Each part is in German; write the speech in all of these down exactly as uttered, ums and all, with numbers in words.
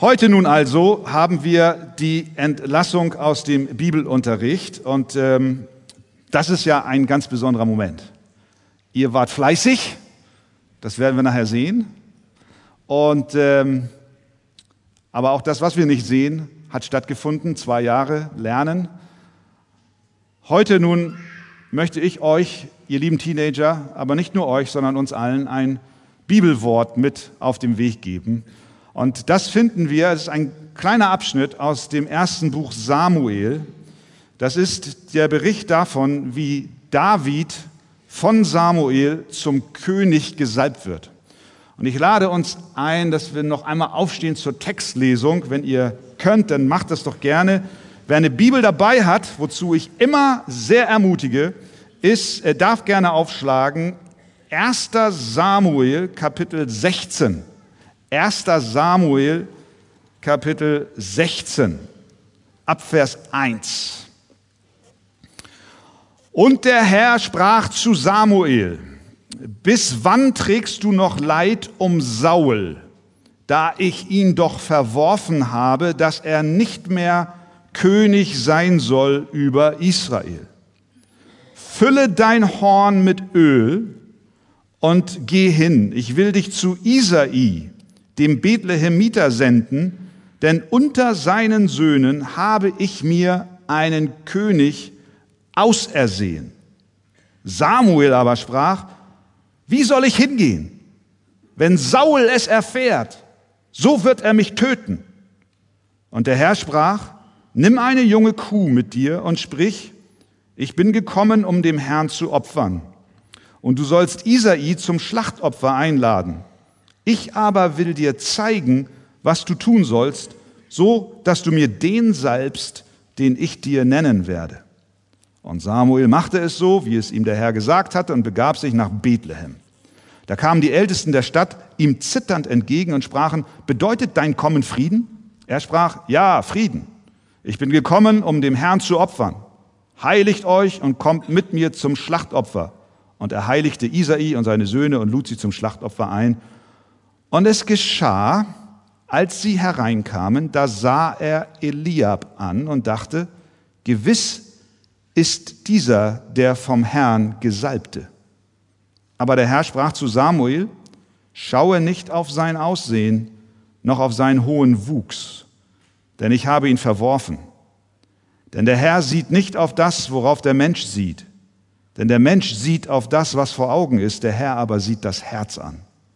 Heute nun also haben wir die Entlassung aus dem Bibelunterricht und ähm, das ist ja ein ganz besonderer Moment. Ihr wart fleißig, das werden wir nachher sehen. Und ähm, aber auch das, was wir nicht sehen, hat stattgefunden. Zwei Jahre Lernen. Heute nun möchte ich euch, ihr lieben Teenager, aber nicht nur euch, sondern uns allen ein Bibelwort mit auf den Weg geben. Und das finden wir, das ist ein kleiner Abschnitt aus dem ersten Buch Samuel. Das ist der Bericht davon, wie David von Samuel zum König gesalbt wird. Und ich lade uns ein, dass wir noch einmal aufstehen zur Textlesung. Wenn ihr könnt, dann macht das doch gerne. Wer eine Bibel dabei hat, wozu ich immer sehr ermutige, ist, er darf gerne aufschlagen, erster Samuel, Kapitel sechzehn. erster Samuel, Kapitel sechzehn, ab Vers eins. Und der Herr sprach zu Samuel: Bis wann trägst du noch Leid um Saul, da ich ihn doch verworfen habe, dass er nicht mehr König sein soll über Israel? Fülle dein Horn mit Öl und geh hin. Ich will dich zu Isai, dem Bethlehemiter, senden, denn unter seinen Söhnen habe ich mir einen König ausersehen. Samuel aber sprach: Wie soll ich hingehen? Wenn Saul es erfährt, so wird er mich töten. Und der Herr sprach: Nimm eine junge Kuh mit dir und sprich: Ich bin gekommen, um dem Herrn zu opfern. Und du sollst Isai zum Schlachtopfer einladen. Ich aber will dir zeigen, was du tun sollst, so dass du mir den salbst, den ich dir nennen werde. Und Samuel machte es so, wie es ihm der Herr gesagt hatte, und begab sich nach Bethlehem. Da kamen die Ältesten der Stadt ihm zitternd entgegen und sprachen: Bedeutet dein Kommen Frieden? Er sprach: Ja, Frieden. Ich bin gekommen, um dem Herrn zu opfern. Heiligt euch und kommt mit mir zum Schlachtopfer. Und er heiligte Isai und seine Söhne und lud sie zum Schlachtopfer ein. Und es geschah, als sie hereinkamen, da sah er Eliab an und dachte: Gewiss ist dieser der vom Herrn Gesalbte. Aber der Herr sprach zu Samuel: Schaue nicht auf sein Aussehen, noch auf seinen hohen Wuchs, denn ich habe ihn verworfen. Denn der Herr sieht nicht auf das, worauf der Mensch sieht. Denn der Mensch sieht auf das, was vor Augen ist, der Herr aber sieht das Herz an.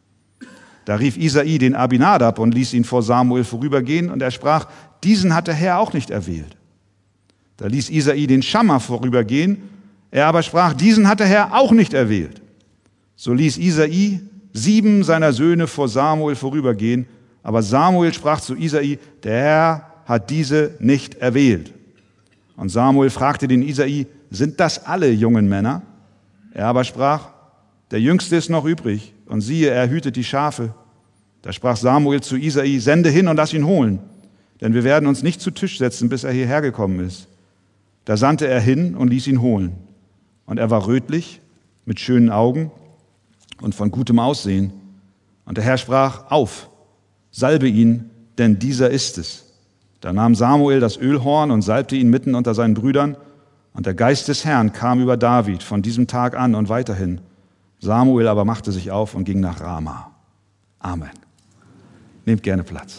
Da rief Isai den Abinadab und ließ ihn vor Samuel vorübergehen, und er sprach: Diesen hat der Herr auch nicht erwählt. Da ließ Isai den Schamma vorübergehen, er aber sprach: Diesen hat der Herr auch nicht erwählt. So ließ Isai sieben seiner Söhne vor Samuel vorübergehen, aber Samuel sprach zu Isai: Der Herr hat diese nicht erwählt. Und Samuel fragte den Isai: Sind das alle jungen Männer? Er aber sprach: Der Jüngste ist noch übrig, und siehe, er hütet die Schafe. Da sprach Samuel zu Isai: Sende hin und lass ihn holen, denn wir werden uns nicht zu Tisch setzen, bis er hierher gekommen ist. Da sandte er hin und ließ ihn holen. Und er war rötlich, mit schönen Augen und von gutem Aussehen. Und der Herr sprach: Auf, salbe ihn, denn dieser ist es. Da nahm Samuel das Ölhorn und salbte ihn mitten unter seinen Brüdern. Und der Geist des Herrn kam über David von diesem Tag an und weiterhin. Samuel aber machte sich auf und ging nach Rama. Amen. Nehmt gerne Platz.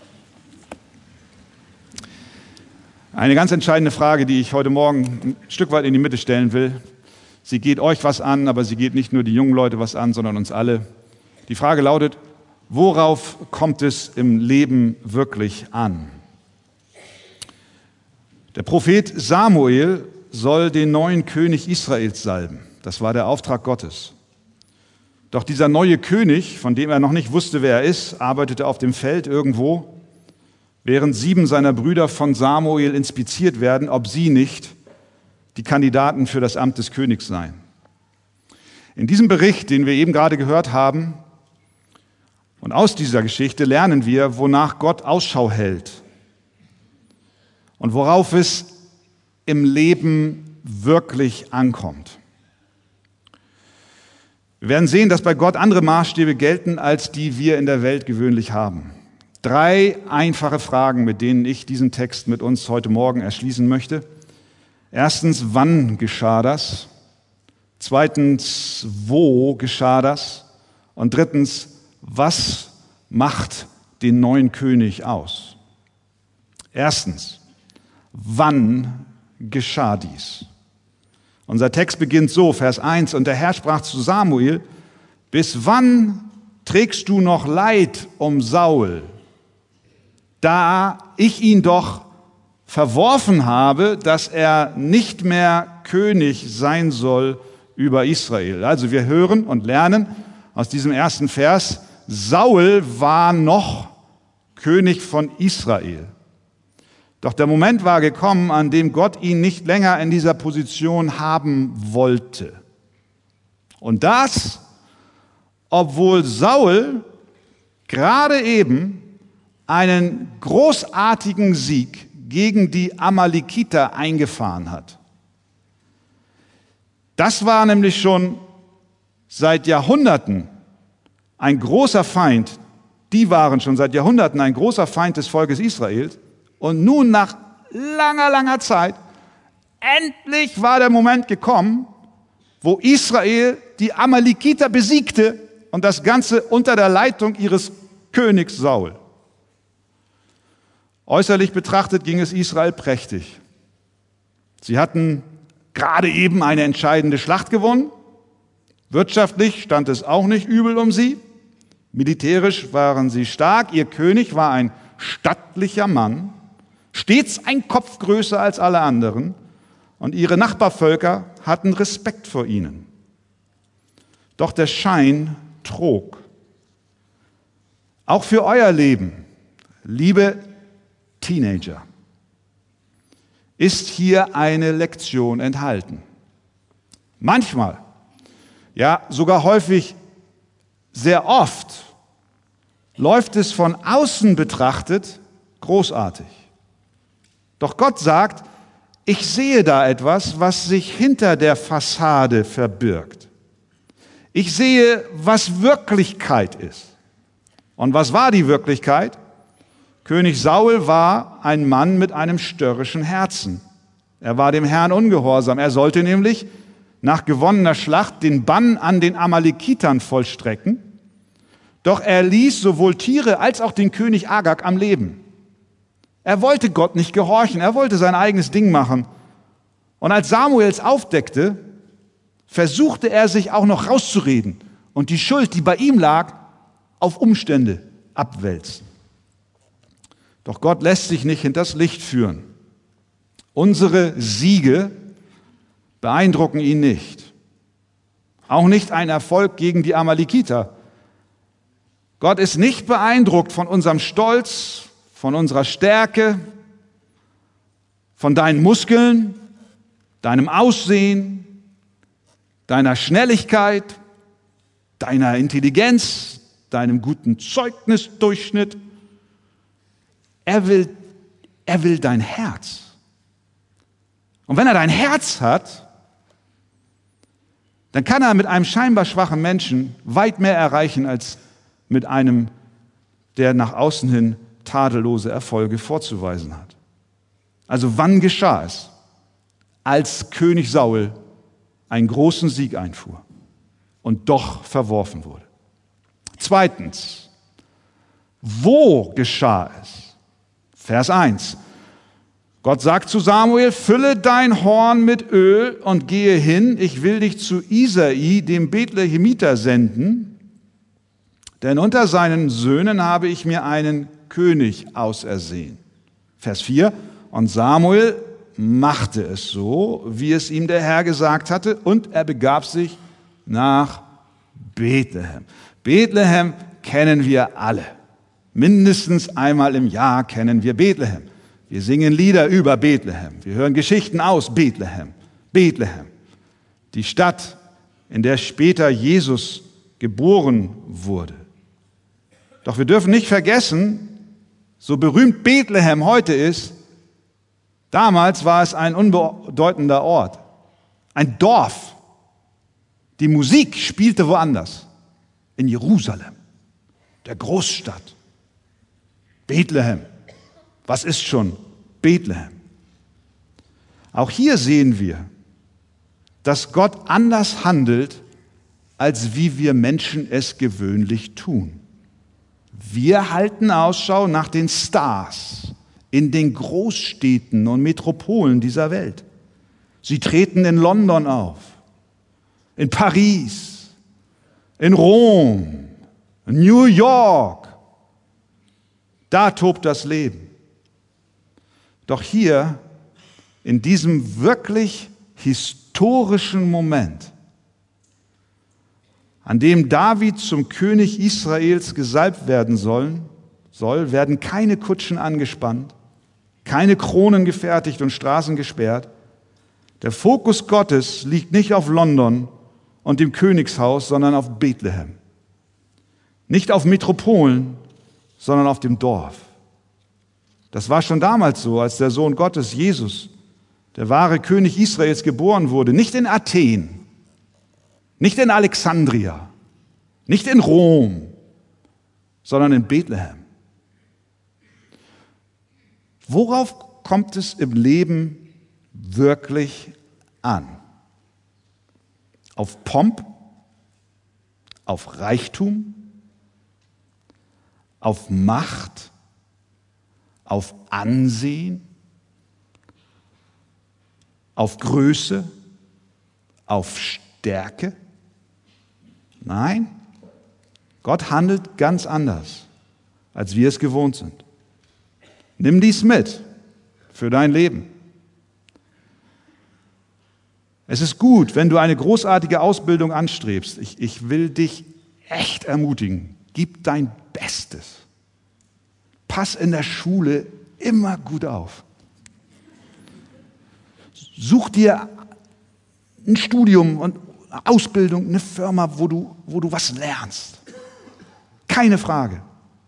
Eine ganz entscheidende Frage, die ich heute Morgen ein Stück weit in die Mitte stellen will. Sie geht euch was an, aber sie geht nicht nur die jungen Leute was an, sondern uns alle. Die Frage lautet: Worauf kommt es im Leben wirklich an? Der Prophet Samuel soll den neuen König Israels salben. Das war der Auftrag Gottes. Doch dieser neue König, von dem er noch nicht wusste, wer er ist, arbeitete auf dem Feld irgendwo, während sieben seiner Brüder von Samuel inspiziert werden, ob sie nicht die Kandidaten für das Amt des Königs seien. In diesem Bericht, den wir eben gerade gehört haben, und aus dieser Geschichte lernen wir, wonach Gott Ausschau hält und worauf es im Leben wirklich ankommt. Wir werden sehen, dass bei Gott andere Maßstäbe gelten, als die wir in der Welt gewöhnlich haben. Drei einfache Fragen, mit denen ich diesen Text mit uns heute Morgen erschließen möchte. Erstens, wann geschah das? Zweitens, wo geschah das? Und drittens, was macht den neuen König aus? Erstens, wann geschah dies? Unser Text beginnt so, Vers eins, und der Herr sprach zu Samuel, bis wann trägst du noch Leid um Saul, da ich ihn doch verworfen habe, dass er nicht mehr König sein soll über Israel. Also wir hören und lernen aus diesem ersten Vers, Saul war noch König von Israel. Doch der Moment war gekommen, an dem Gott ihn nicht länger in dieser Position haben wollte. Und das, obwohl Saul gerade eben einen großartigen Sieg gegen die Amalekiter eingefahren hat. Das war nämlich schon seit Jahrhunderten ein großer Feind. Die waren schon seit Jahrhunderten ein großer Feind des Volkes Israels. Und nun nach langer, langer Zeit, endlich war der Moment gekommen, wo Israel die Amalekiter besiegte und das Ganze unter der Leitung ihres Königs Saul. Äußerlich betrachtet ging es Israel prächtig. Sie hatten gerade eben eine entscheidende Schlacht gewonnen. Wirtschaftlich stand es auch nicht übel um sie. Militärisch waren sie stark. Ihr König war ein stattlicher Mann, stets ein Kopf größer als alle anderen. Und ihre Nachbarvölker hatten Respekt vor ihnen. Doch der Schein trug. Auch für euer Leben, liebe Teenager, ist hier eine Lektion enthalten. Manchmal, ja sogar häufig, sehr oft, läuft es von außen betrachtet großartig. Doch Gott sagt, ich sehe da etwas, was sich hinter der Fassade verbirgt. Ich sehe, was Wirklichkeit ist. Und was war die Wirklichkeit? König Saul war ein Mann mit einem störrischen Herzen. Er war dem Herrn ungehorsam. Er sollte nämlich nach gewonnener Schlacht den Bann an den Amalekitern vollstrecken. Doch er ließ sowohl Tiere als auch den König Agag am Leben. Er wollte Gott nicht gehorchen. Er wollte sein eigenes Ding machen. Und als Samuel es aufdeckte, versuchte er sich auch noch rauszureden und die Schuld, die bei ihm lag, auf Umstände abwälzen. Doch Gott lässt sich nicht hinters Licht führen. Unsere Siege beeindrucken ihn nicht. Auch nicht ein Erfolg gegen die Amalekiter. Gott ist nicht beeindruckt von unserem Stolz, von unserer Stärke, von deinen Muskeln, deinem Aussehen, deiner Schnelligkeit, deiner Intelligenz, deinem guten Zeugnisdurchschnitt. Er will, er will dein Herz. Und wenn er dein Herz hat, dann kann er mit einem scheinbar schwachen Menschen weit mehr erreichen als mit einem, der nach außen hin tadellose Erfolge vorzuweisen hat. Also wann geschah es? Als König Saul einen großen Sieg einfuhr und doch verworfen wurde. Zweitens, wo geschah es? Vers eins. Gott sagt zu Samuel, fülle dein Horn mit Öl und gehe hin, ich will dich zu Isai, dem Bethlehemiter, senden, denn unter seinen Söhnen habe ich mir einen König ausersehen. Vers vier. Und Samuel machte es so, wie es ihm der Herr gesagt hatte, und er begab sich nach Bethlehem. Bethlehem kennen wir alle. Mindestens einmal im Jahr kennen wir Bethlehem. Wir singen Lieder über Bethlehem. Wir hören Geschichten aus Bethlehem. Bethlehem, die Stadt, in der später Jesus geboren wurde. Doch wir dürfen nicht vergessen, so berühmt Bethlehem heute ist, damals war es ein unbedeutender Ort, ein Dorf. Die Musik spielte woanders, in Jerusalem, der Großstadt. Bethlehem. Was ist schon Bethlehem? Auch hier sehen wir, dass Gott anders handelt, als wie wir Menschen es gewöhnlich tun. Wir halten Ausschau nach den Stars in den Großstädten und Metropolen dieser Welt. Sie treten in London auf, in Paris, in Rom, in New York. Da tobt das Leben. Doch hier, in diesem wirklich historischen Moment, an dem David zum König Israels gesalbt werden soll, soll, werden keine Kutschen angespannt, keine Kronen gefertigt und Straßen gesperrt. Der Fokus Gottes liegt nicht auf London und dem Königshaus, sondern auf Bethlehem. Nicht auf Metropolen, sondern auf dem Dorf. Das war schon damals so, als der Sohn Gottes, Jesus, der wahre König Israels, geboren wurde. Nicht in Athen, nicht in Alexandria, nicht in Rom, sondern in Bethlehem. Worauf kommt es im Leben wirklich an? Auf Pomp? Auf Reichtum? Auf Macht? Auf Ansehen? Auf Größe? Auf Stärke? Nein, Gott handelt ganz anders, als wir es gewohnt sind. Nimm dies mit für dein Leben. Es ist gut, wenn du eine großartige Ausbildung anstrebst. Ich, ich will dich echt ermutigen. Gib dein Bestes. Pass in der Schule immer gut auf. Such dir ein Studium und eine Ausbildung, eine Firma, wo du, wo du was lernst. Keine Frage.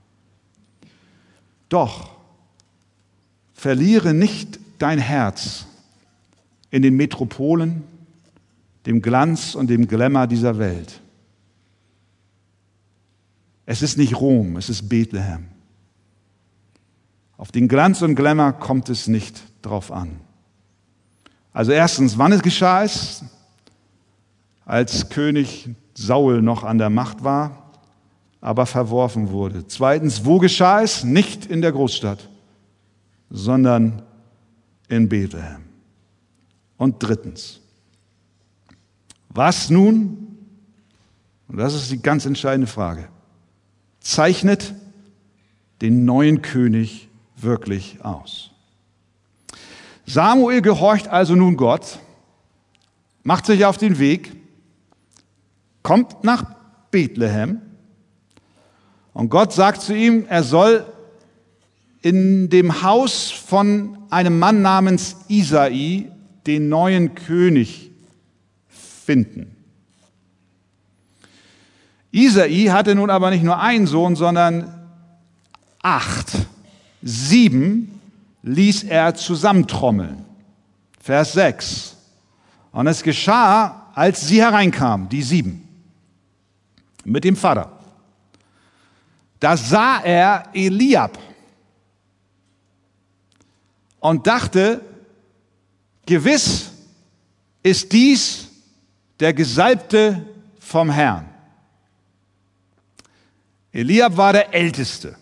Doch verliere nicht dein Herz in den Metropolen, dem Glanz und dem Glamour dieser Welt. Es ist nicht Rom, es ist Bethlehem. Auf den Glanz und Glamour kommt es nicht drauf an. Also erstens, wann es geschah es? Als König Saul noch an der Macht war, aber verworfen wurde. Zweitens, wo geschah es? Nicht in der Großstadt, sondern in Bethlehem. Und drittens, was nun, und das ist die ganz entscheidende Frage, zeichnet den neuen König wirklich aus? Samuel gehorcht also nun Gott, macht sich auf den Weg, kommt nach Bethlehem und Gott sagt zu ihm, er soll in dem Haus von einem Mann namens Isai den neuen König finden. Isai hatte nun aber nicht nur einen Sohn, sondern acht. Sieben ließ er zusammentrommeln. Vers sechs. Und es geschah, als sie hereinkamen, die sieben, mit dem Vater. Da sah er Eliab und dachte, gewiss ist dies der Gesalbte vom Herrn. Eliab war der Älteste.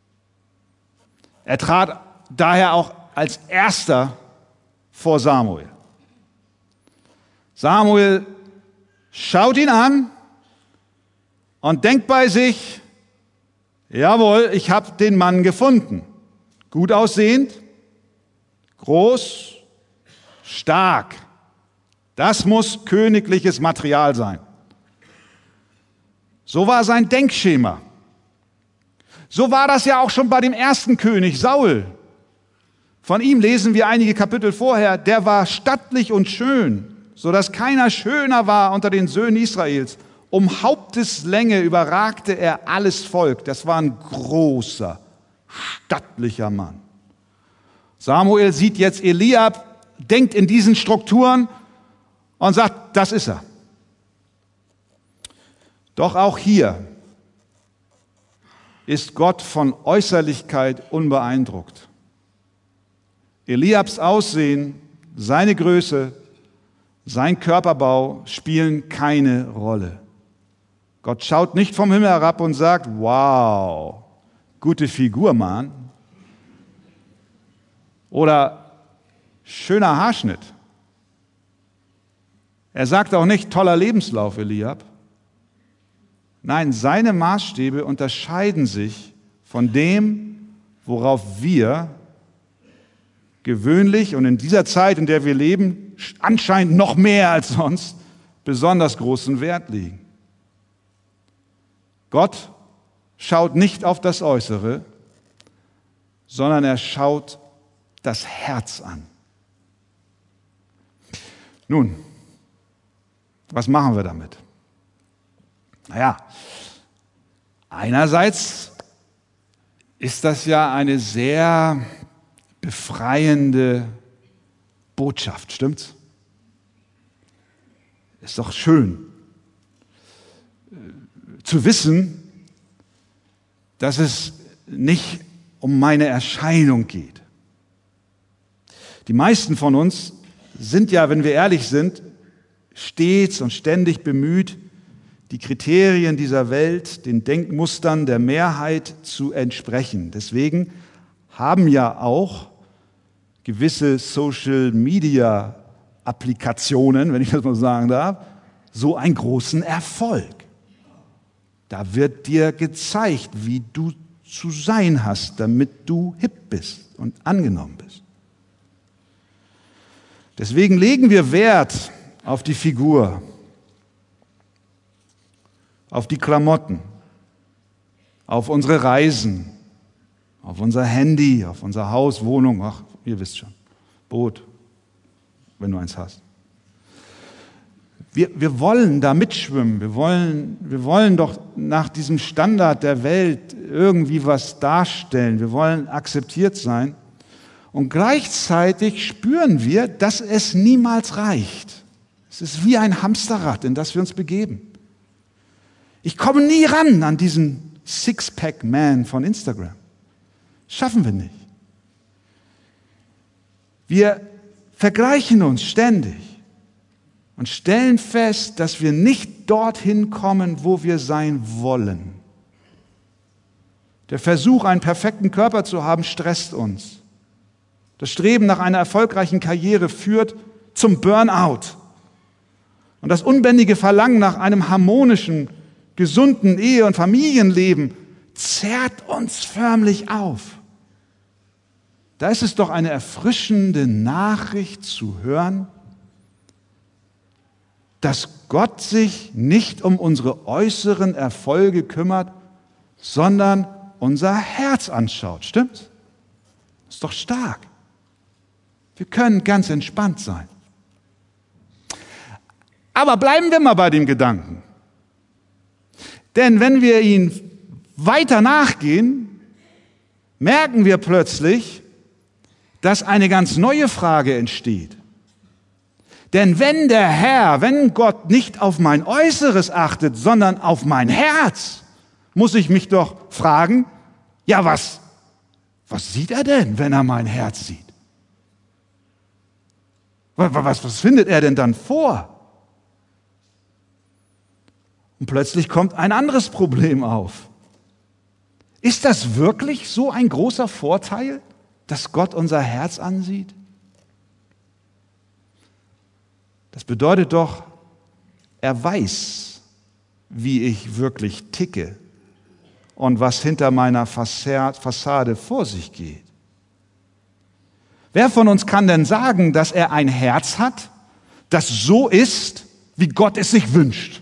Er trat daher auch als Erster vor Samuel. Samuel schaut ihn an und denkt bei sich, jawohl, ich habe den Mann gefunden. Gut aussehend, groß, stark. Das muss königliches Material sein. So war sein Denkschema. So war das ja auch schon bei dem ersten König, Saul. Von ihm lesen wir einige Kapitel vorher, der war stattlich und schön, so dass keiner schöner war unter den Söhnen Israels. Um Haupteslänge überragte er alles Volk. Das war ein großer, stattlicher Mann. Samuel sieht jetzt Eliab, denkt in diesen Strukturen und sagt, das ist er. Doch auch hier ist Gott von Äußerlichkeit unbeeindruckt. Eliabs Aussehen, seine Größe, sein Körperbau spielen keine Rolle. Gott schaut nicht vom Himmel herab und sagt, wow, gute Figur, Mann. Oder schöner Haarschnitt. Er sagt auch nicht, toller Lebenslauf, Eliab. Nein, seine Maßstäbe unterscheiden sich von dem, worauf wir gewöhnlich und in dieser Zeit, in der wir leben, anscheinend noch mehr als sonst besonders großen Wert legen. Gott schaut nicht auf das Äußere, sondern er schaut das Herz an. Nun, was machen wir damit? Naja, einerseits ist das ja eine sehr befreiende Botschaft, stimmt's? Ist doch schön zu wissen, dass es nicht um meine Erscheinung geht. Die meisten von uns sind ja, wenn wir ehrlich sind, stets und ständig bemüht, die Kriterien dieser Welt, den Denkmustern der Mehrheit zu entsprechen. Deswegen haben ja auch gewisse Social-Media-Applikationen, wenn ich das mal sagen darf, so einen großen Erfolg. Da wird dir gezeigt, wie du zu sein hast, damit du hip bist und angenommen bist. Deswegen legen wir Wert auf die Figur, auf die Klamotten, auf unsere Reisen, auf unser Handy, auf unser Haus, Wohnung, ach, ihr wisst schon, Boot, wenn du eins hast. Wir, wir wollen da mitschwimmen, wir wollen, wir wollen doch nach diesem Standard der Welt irgendwie was darstellen, wir wollen akzeptiert sein und gleichzeitig spüren wir, dass es niemals reicht. Es ist wie ein Hamsterrad, in das wir uns begeben. Ich komme nie ran an diesen Sixpack-Man von Instagram. Schaffen wir nicht. Wir vergleichen uns ständig und stellen fest, dass wir nicht dorthin kommen, wo wir sein wollen. Der Versuch, einen perfekten Körper zu haben, stresst uns. Das Streben nach einer erfolgreichen Karriere führt zum Burnout. Und das unbändige Verlangen nach einem harmonischen, gesunden Ehe- und Familienleben zerrt uns förmlich auf. Da ist es doch eine erfrischende Nachricht zu hören, dass Gott sich nicht um unsere äußeren Erfolge kümmert, sondern unser Herz anschaut. Stimmt's? Ist doch stark. Wir können ganz entspannt sein. Aber bleiben wir mal bei dem Gedanken. Denn wenn wir ihn weiter nachgehen, merken wir plötzlich, dass eine ganz neue Frage entsteht. Denn wenn der Herr, wenn Gott nicht auf mein Äußeres achtet, sondern auf mein Herz, muss ich mich doch fragen, ja was, was sieht er denn, wenn er mein Herz sieht? Was, was, was findet er denn dann vor? Und plötzlich kommt ein anderes Problem auf. Ist das wirklich so ein großer Vorteil, dass Gott unser Herz ansieht? Das bedeutet doch, er weiß, wie ich wirklich ticke und was hinter meiner Fassade vor sich geht. Wer von uns kann denn sagen, dass er ein Herz hat, das so ist, wie Gott es sich wünscht?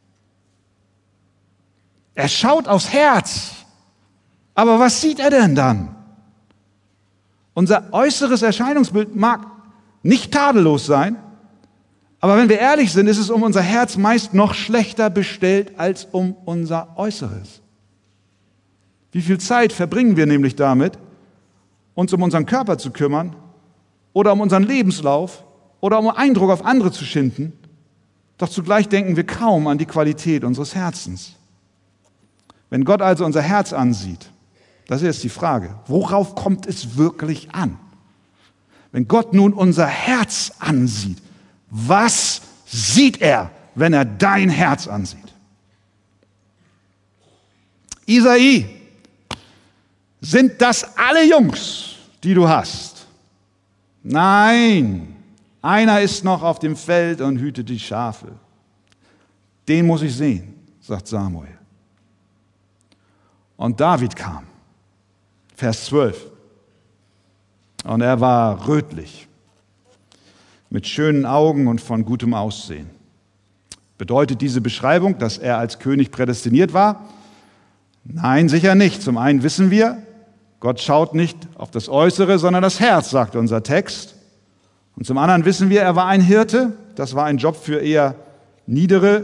Er schaut aufs Herz, aber was sieht er denn dann? Unser äußeres Erscheinungsbild mag nicht tadellos sein, aber wenn wir ehrlich sind, ist es um unser Herz meist noch schlechter bestellt als um unser Äußeres. Wie viel Zeit verbringen wir nämlich damit, uns um unseren Körper zu kümmern oder um unseren Lebenslauf oder um Eindruck auf andere zu schinden, doch zugleich denken wir kaum an die Qualität unseres Herzens. Wenn Gott also unser Herz ansieht, das ist jetzt die Frage, worauf kommt es wirklich an? Wenn Gott nun unser Herz ansieht, was sieht er, wenn er dein Herz ansieht? Isai, sind das alle Jungs, die du hast? Nein, einer ist noch auf dem Feld und hütet die Schafe. Den muss ich sehen, sagt Samuel. Und David kam, Vers zwölf. Und er war rötlich, mit schönen Augen und von gutem Aussehen. Bedeutet diese Beschreibung, dass er als König prädestiniert war? Nein, sicher nicht. Zum einen wissen wir, Gott schaut nicht auf das Äußere, sondern das Herz, sagt unser Text. Und zum anderen wissen wir, er war ein Hirte. Das war ein Job für eher niedere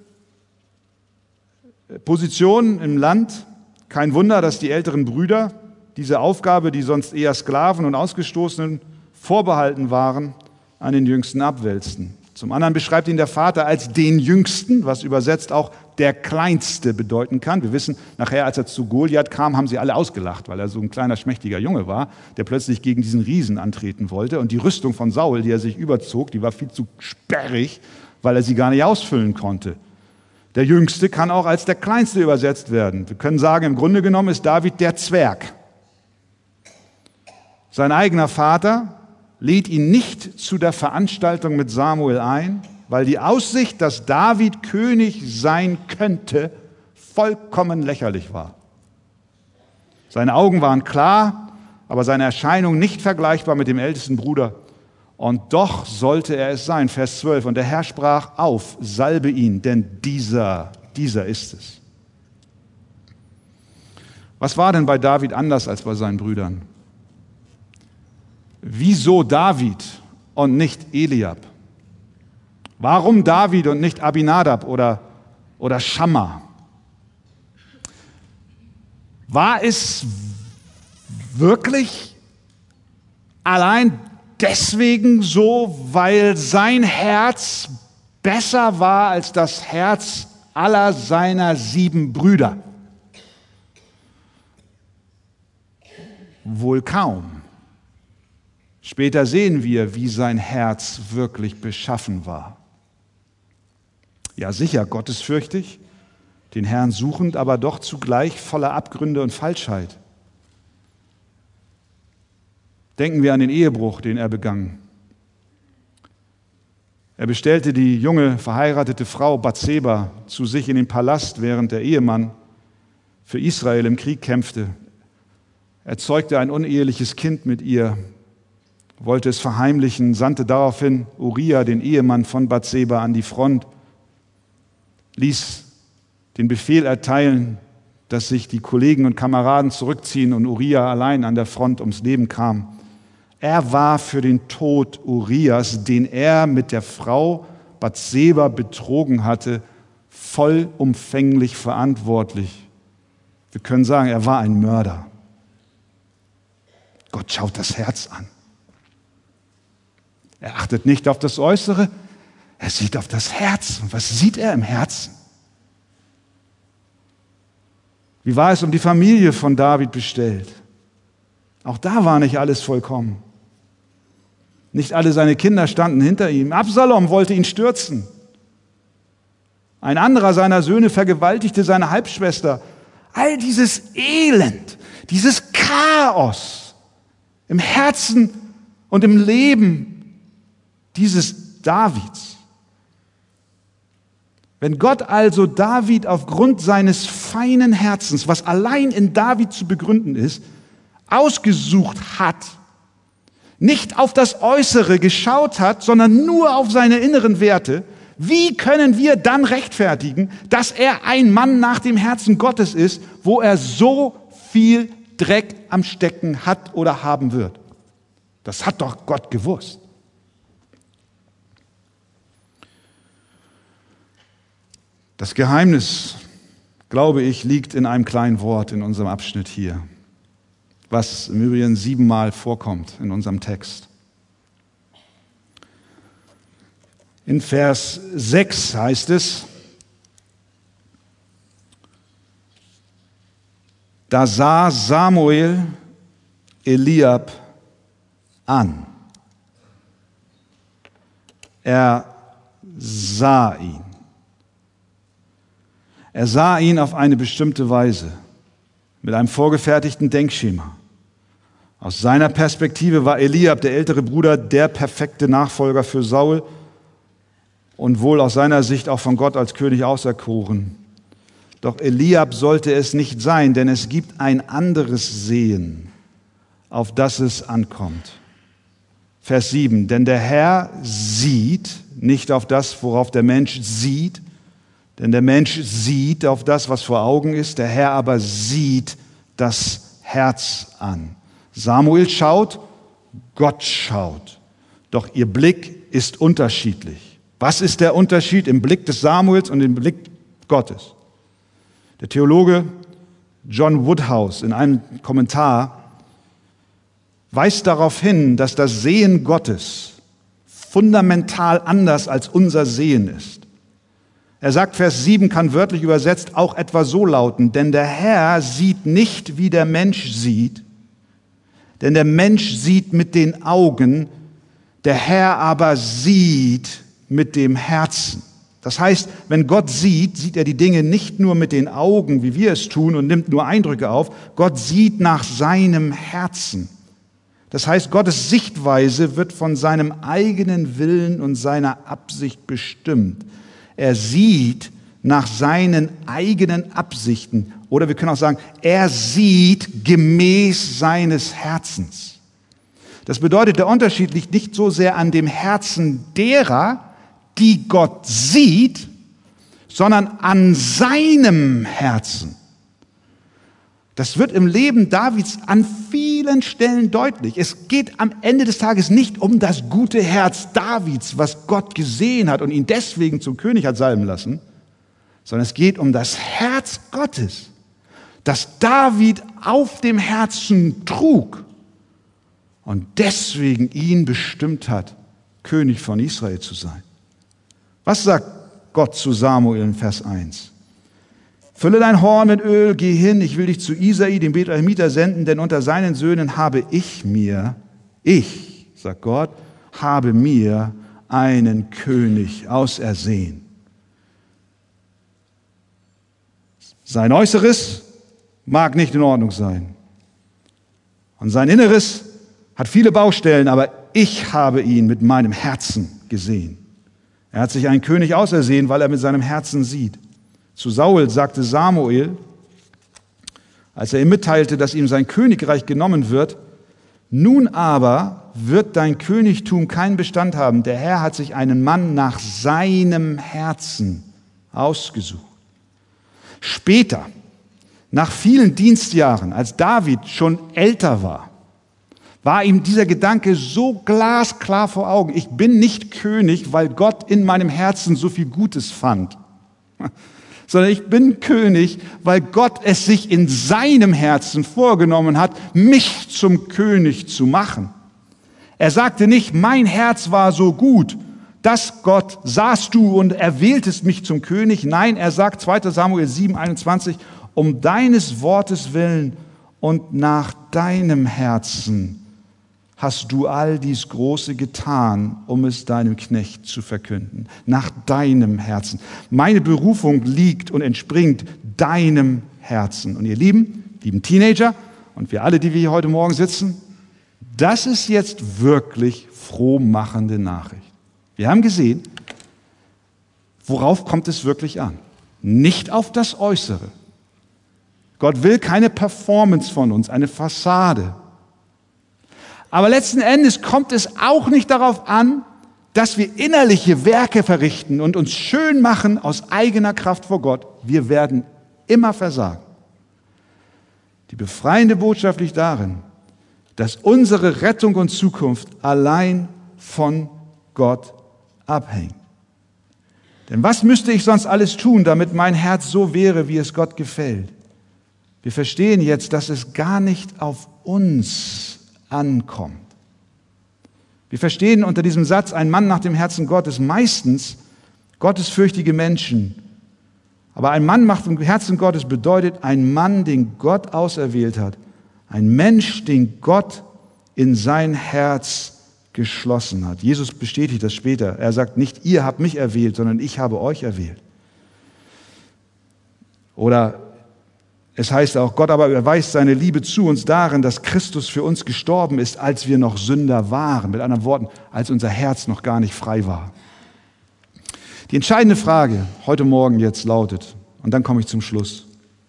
Positionen im Land. Kein Wunder, dass die älteren Brüder diese Aufgabe, die sonst eher Sklaven und Ausgestoßenen vorbehalten waren, an den Jüngsten abwälzten. Zum anderen beschreibt ihn der Vater als den Jüngsten, was übersetzt auch der Kleinste bedeuten kann. Wir wissen, nachher, als er zu Goliath kam, haben sie alle ausgelacht, weil er so ein kleiner, schmächtiger Junge war, der plötzlich gegen diesen Riesen antreten wollte. Und die Rüstung von Saul, die er sich überzog, die war viel zu sperrig, weil er sie gar nicht ausfüllen konnte. Der Jüngste kann auch als der Kleinste übersetzt werden. Wir können sagen, im Grunde genommen ist David der Zwerg. Sein eigener Vater lädt ihn nicht zu der Veranstaltung mit Samuel ein, weil die Aussicht, dass David König sein könnte, vollkommen lächerlich war. Seine Augen waren klar, aber seine Erscheinung nicht vergleichbar mit dem ältesten Bruder. Und doch sollte er es sein, Vers zwölf. Und der Herr sprach: Auf, salbe ihn, denn dieser, dieser ist es. Was war denn bei David anders als bei seinen Brüdern? Wieso David und nicht Eliab? Warum David und nicht Abinadab oder, oder Schamma? War es wirklich allein deswegen so, weil sein Herz besser war als das Herz aller seiner sieben Brüder? Wohl kaum. Später sehen wir, wie sein Herz wirklich beschaffen war. Ja, sicher, gottesfürchtig, den Herrn suchend, aber doch zugleich voller Abgründe und Falschheit. Denken wir an den Ehebruch, den er begangen. Er bestellte die junge, verheiratete Frau Bathseba zu sich in den Palast, während der Ehemann für Israel im Krieg kämpfte. Er zeugte ein uneheliches Kind mit ihr, wollte es verheimlichen, sandte daraufhin Uriah, den Ehemann von Bathseba, an die Front, ließ den Befehl erteilen, dass sich die Kollegen und Kameraden zurückziehen und Uriah allein an der Front ums Leben kam. Er war für den Tod Urias, den er mit der Frau Bathseba betrogen hatte, vollumfänglich verantwortlich. Wir können sagen, er war ein Mörder. Gott schaut das Herz an. Er achtet nicht auf das Äußere, er sieht auf das Herz. Und was sieht er im Herzen? Wie war es um die Familie von David bestellt? Auch da war nicht alles vollkommen. Nicht alle seine Kinder standen hinter ihm. Absalom wollte ihn stürzen. Ein anderer seiner Söhne vergewaltigte seine Halbschwester. All dieses Elend, dieses Chaos im Herzen und im Leben dieses Davids. Wenn Gott also David aufgrund seines feinen Herzens, was allein in David zu begründen ist, ausgesucht hat, nicht auf das Äußere geschaut hat, sondern nur auf seine inneren Werte, wie können wir dann rechtfertigen, dass er ein Mann nach dem Herzen Gottes ist, wo er so viel Dreck am Stecken hat oder haben wird? Das hat doch Gott gewusst. Das Geheimnis, glaube ich, liegt in einem kleinen Wort in unserem Abschnitt hier, was im Übrigen siebenmal vorkommt in unserem Text. In Vers sechs heißt es: Da sah Samuel Eliab an. Er sah ihn. Er sah ihn auf eine bestimmte Weise, mit einem vorgefertigten Denkschema. Aus seiner Perspektive war Eliab, der ältere Bruder, der perfekte Nachfolger für Saul und wohl aus seiner Sicht auch von Gott als König auserkoren. Doch Eliab sollte es nicht sein, denn es gibt ein anderes Sehen, auf das es ankommt. Vers sieben, denn der Herr sieht nicht auf das, worauf der Mensch sieht, denn der Mensch sieht auf das, was vor Augen ist, der Herr aber sieht das Herz an. Samuel schaut, Gott schaut, doch ihr Blick ist unterschiedlich. Was ist der Unterschied im Blick des Samuels und im Blick Gottes? Der Theologe John Woodhouse in einem Kommentar weist darauf hin, dass das Sehen Gottes fundamental anders als unser Sehen ist. Er sagt, Vers sieben kann wörtlich übersetzt auch etwa so lauten, denn der Herr sieht nicht, wie der Mensch sieht, denn der Mensch sieht mit den Augen, der Herr aber sieht mit dem Herzen. Das heißt, wenn Gott sieht, sieht er die Dinge nicht nur mit den Augen, wie wir es tun, und nimmt nur Eindrücke auf. Gott sieht nach seinem Herzen. Das heißt, Gottes Sichtweise wird von seinem eigenen Willen und seiner Absicht bestimmt. Er sieht nach seinen eigenen Absichten. Oder wir können auch sagen, er sieht gemäß seines Herzens. Das bedeutet, der Unterschied liegt nicht so sehr an dem Herzen derer, die Gott sieht, sondern an seinem Herzen. Das wird im Leben Davids an vielen Stellen deutlich. Es geht am Ende des Tages nicht um das gute Herz Davids, was Gott gesehen hat und ihn deswegen zum König hat salben lassen, sondern es geht um das Herz Gottes, das David auf dem Herzen trug und deswegen ihn bestimmt hat, König von Israel zu sein. Was sagt Gott zu Samuel in Vers eins? Fülle dein Horn mit Öl, geh hin, ich will dich zu Isai, dem Bethlehemiter, senden, denn unter seinen Söhnen habe ich mir, ich, sagt Gott, habe mir einen König ausersehen. Sein Äußeres mag nicht in Ordnung sein. Und sein Inneres hat viele Baustellen, aber ich habe ihn mit meinem Herzen gesehen. Er hat sich einen König ausersehen, weil er mit seinem Herzen sieht. Zu Saul sagte Samuel, als er ihm mitteilte, dass ihm sein Königreich genommen wird, nun aber wird dein Königtum keinen Bestand haben. Der Herr hat sich einen Mann nach seinem Herzen ausgesucht. Später, nach vielen Dienstjahren, als David schon älter war, war ihm dieser Gedanke so glasklar vor Augen. Ich bin nicht König, weil Gott in meinem Herzen so viel Gutes fand, sondern ich bin König, weil Gott es sich in seinem Herzen vorgenommen hat, mich zum König zu machen. Er sagte nicht, mein Herz war so gut, dass Gott sahst du und erwähltest mich zum König. Nein, er sagt, zweiter Samuel sieben, einundzwanzig, um deines Wortes willen und nach deinem Herzen hast du all dies Große getan, um es deinem Knecht zu verkünden. Nach deinem Herzen. Meine Berufung liegt und entspringt deinem Herzen. Und ihr Lieben, lieben Teenager und wir alle, die wir hier heute Morgen sitzen, das ist jetzt wirklich frohmachende Nachricht. Wir haben gesehen, worauf kommt es wirklich an? Nicht auf das Äußere. Gott will keine Performance von uns, eine Fassade. Aber letzten Endes kommt es auch nicht darauf an, dass wir innerliche Werke verrichten und uns schön machen aus eigener Kraft vor Gott. Wir werden immer versagen. Die befreiende Botschaft liegt darin, dass unsere Rettung und Zukunft allein von Gott abhängt. Denn was müsste ich sonst alles tun, damit mein Herz so wäre, wie es Gott gefällt? Wir verstehen jetzt, dass es gar nicht auf uns ankommt. Wir verstehen unter diesem Satz, ein Mann nach dem Herzen Gottes, meistens gottesfürchtige Menschen Aber ein Mann macht im Herzen Gottes bedeutet ein Mann, den Gott auserwählt hat. Ein Mensch, den Gott in sein Herz geschlossen hat. Jesus bestätigt das später. Er sagt nicht, ihr habt mich erwählt, sondern ich habe euch erwählt. Oder es heißt auch, Gott aber erweist seine Liebe zu uns darin, dass Christus für uns gestorben ist, als wir noch Sünder waren. Mit anderen Worten, als unser Herz noch gar nicht frei war. Die entscheidende Frage heute Morgen jetzt lautet, und dann komme ich zum Schluss,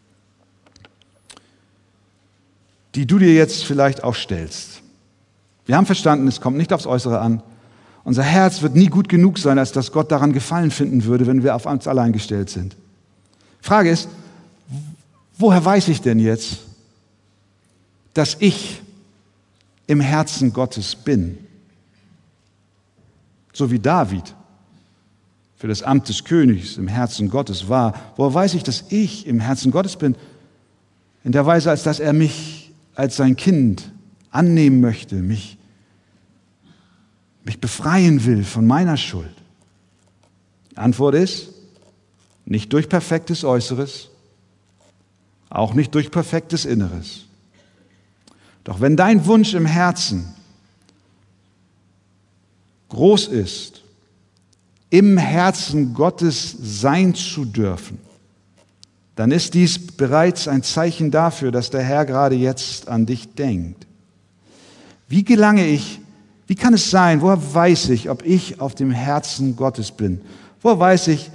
die du dir jetzt vielleicht auch stellst. Wir haben verstanden, es kommt nicht aufs Äußere an. Unser Herz wird nie gut genug sein, als dass Gott daran Gefallen finden würde, wenn wir auf uns allein gestellt sind. Frage ist, woher weiß ich denn jetzt, dass ich im Herzen Gottes bin? So wie David für das Amt des Königs im Herzen Gottes war. Woher weiß ich, dass ich im Herzen Gottes bin? In der Weise, als dass er mich als sein Kind annehmen möchte, mich, mich befreien will von meiner Schuld. Die Antwort ist, nicht durch perfektes Äußeres, auch nicht durch perfektes Inneres. Doch wenn dein Wunsch im Herzen groß ist, im Herzen Gottes sein zu dürfen, dann ist dies bereits ein Zeichen dafür, dass der Herr gerade jetzt an dich denkt. Wie gelange ich, wie kann es sein, woher weiß ich, ob ich auf dem Herzen Gottes bin? Woher weiß ich,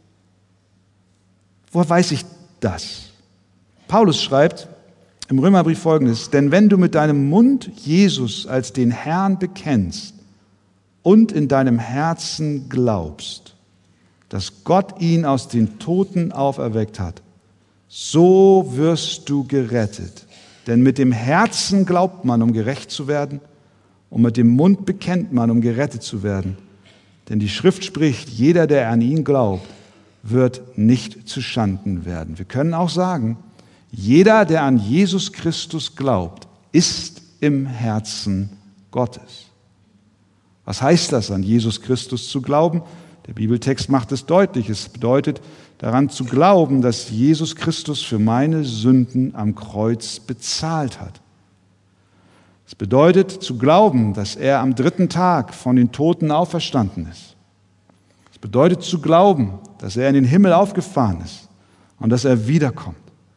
woher weiß ich das? Paulus schreibt im Römerbrief Folgendes: Denn wenn du mit deinem Mund Jesus als den Herrn bekennst und in deinem Herzen glaubst, dass Gott ihn aus den Toten auferweckt hat, so wirst du gerettet. Denn mit dem Herzen glaubt man, um gerecht zu werden, und mit dem Mund bekennt man, um gerettet zu werden. Denn die Schrift spricht, jeder, der an ihn glaubt, wird nicht zuschanden werden. Wir können auch sagen, jeder, der an Jesus Christus glaubt, ist im Herzen Gottes. Was heißt das, an Jesus Christus zu glauben? Der Bibeltext macht es deutlich. Es bedeutet, daran zu glauben, dass Jesus Christus für meine Sünden am Kreuz bezahlt hat. Es bedeutet, zu glauben, dass er am dritten Tag von den Toten auferstanden ist. Es bedeutet, zu glauben, dass er in den Himmel aufgefahren ist und dass er wiederkommt.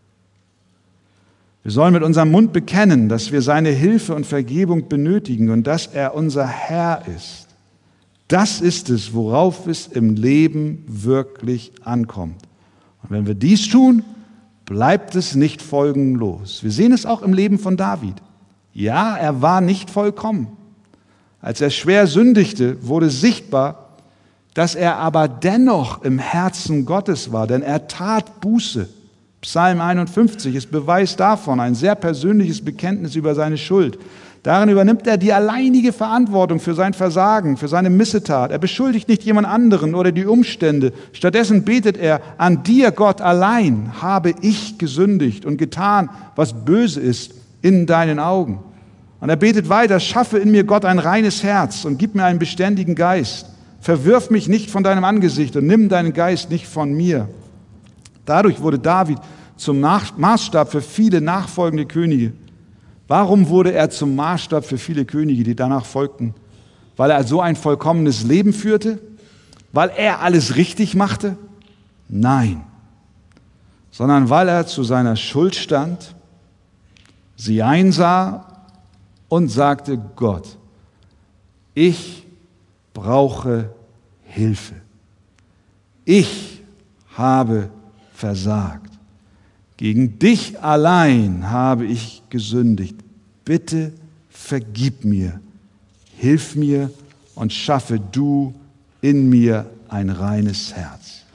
Wir sollen mit unserem Mund bekennen, dass wir seine Hilfe und Vergebung benötigen und dass er unser Herr ist. Das ist es, worauf es im Leben wirklich ankommt. Und wenn wir dies tun, bleibt es nicht folgenlos. Wir sehen es auch im Leben von David. Ja, er war nicht vollkommen. Als er schwer sündigte, wurde sichtbar, dass er aber dennoch im Herzen Gottes war, denn er tat Buße. Psalm einundfünfzig ist Beweis davon, ein sehr persönliches Bekenntnis über seine Schuld. Darin übernimmt er die alleinige Verantwortung für sein Versagen, für seine Missetat. Er beschuldigt nicht jemand anderen oder die Umstände. Stattdessen betet er, an dir, Gott, allein habe ich gesündigt und getan, was böse ist in deinen Augen. Und er betet weiter, schaffe in mir, Gott, ein reines Herz und gib mir einen beständigen Geist. Verwirf mich nicht von deinem Angesicht und nimm deinen Geist nicht von mir. Dadurch wurde David zum Maßstab für viele nachfolgende Könige. Warum wurde er zum Maßstab für viele Könige, die danach folgten? Weil er so ein vollkommenes Leben führte? Weil er alles richtig machte? Nein, sondern weil er zu seiner Schuld stand, sie einsah und sagte, Gott, ich brauche Hilfe. Ich habe versagt. Gegen dich allein habe ich gesündigt. Bitte vergib mir, hilf mir und schaffe du in mir ein reines Herz.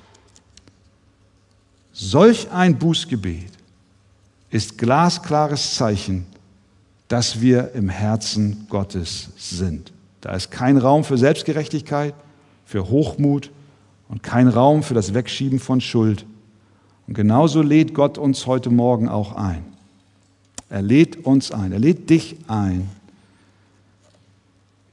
Solch ein Bußgebet ist glasklares Zeichen, dass wir im Herzen Gottes sind. Da ist kein Raum für Selbstgerechtigkeit, für Hochmut und kein Raum für das Wegschieben von Schuld. Und genauso lädt Gott uns heute Morgen auch ein. Er lädt uns ein, er lädt dich ein,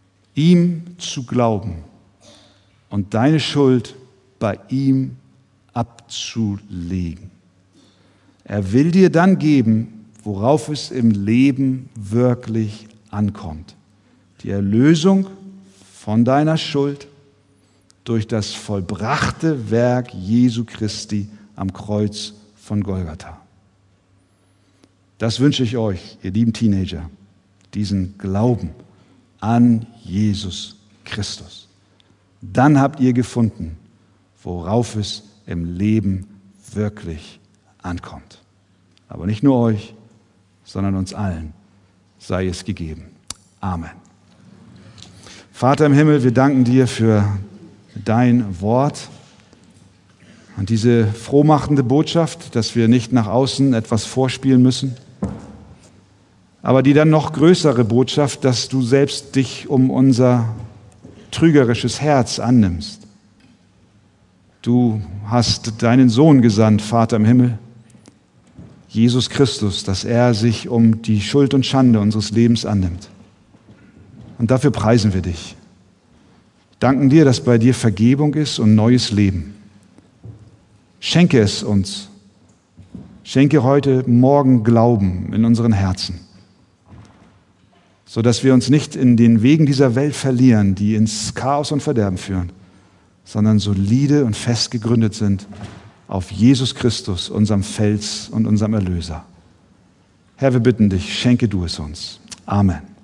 ihm zu glauben und deine Schuld bei ihm abzulegen. Er will dir dann geben, worauf es im Leben wirklich ankommt. Die Erlösung von deiner Schuld durch das vollbrachte Werk Jesu Christi am Kreuz von Golgatha. Das wünsche ich euch, ihr lieben Teenager, diesen Glauben an Jesus Christus. Dann habt ihr gefunden, worauf es im Leben wirklich ankommt. Aber nicht nur euch, sondern uns allen sei es gegeben. Amen. Vater im Himmel, wir danken dir für dein Wort und diese frohmachende Botschaft, dass wir nicht nach außen etwas vorspielen müssen, aber die dann noch größere Botschaft, dass du selbst dich um unser trügerisches Herz annimmst. Du hast deinen Sohn gesandt, Vater im Himmel, Jesus Christus, dass er sich um die Schuld und Schande unseres Lebens annimmt. Und dafür preisen wir dich. Danken dir, dass bei dir Vergebung ist und neues Leben. Schenke es uns. Schenke heute Morgen Glauben in unseren Herzen, sodass wir uns nicht in den Wegen dieser Welt verlieren, die ins Chaos und Verderben führen, sondern solide und fest gegründet sind auf Jesus Christus, unserem Fels und unserem Erlöser. Herr, wir bitten dich, schenke du es uns. Amen.